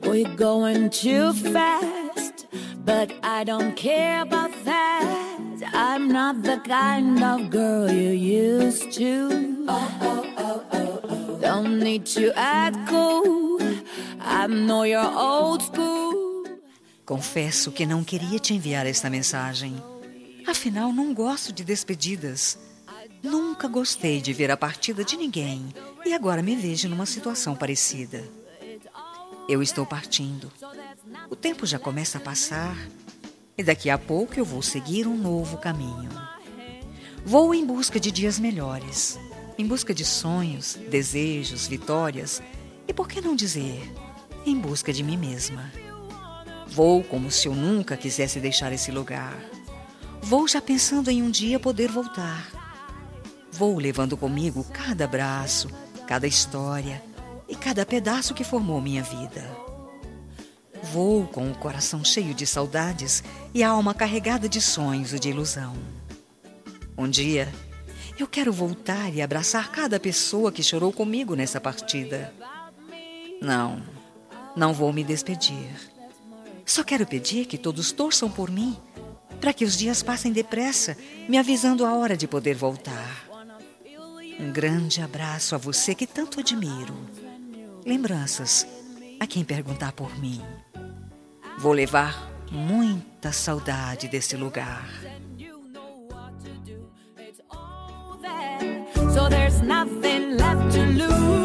We're going too fast, but I don't care about that. I'm not the kind of girl you used to. Don't need to act cool. I know you're old school. Confesso que não queria te enviar esta mensagem. Afinal, não gosto de despedidas. Nunca gostei de ver a partida de ninguém e agora me vejo numa situação parecida. Eu estou partindo. O tempo já começa a passar e daqui a pouco eu vou seguir um novo caminho. Vou em busca de dias melhores, em busca de sonhos, desejos, vitórias e, por que não dizer, em busca de mim mesma. Vou como se eu nunca quisesse deixar esse lugar. Vou já pensando em um dia poder voltar. Vou levando comigo cada abraço, cada história e cada pedaço que formou minha vida. Vou com o coração cheio de saudades e a alma carregada de sonhos e de ilusão. Um dia, eu quero voltar e abraçar cada pessoa que chorou comigo nessa partida. Não vou me despedir. Só quero pedir que todos torçam por mim, para que os dias passem depressa, me avisando a hora de poder voltar. Um grande abraço a você que tanto admiro. Lembranças a quem perguntar por mim. Vou levar muita saudade desse lugar. So there's nothing left to lose.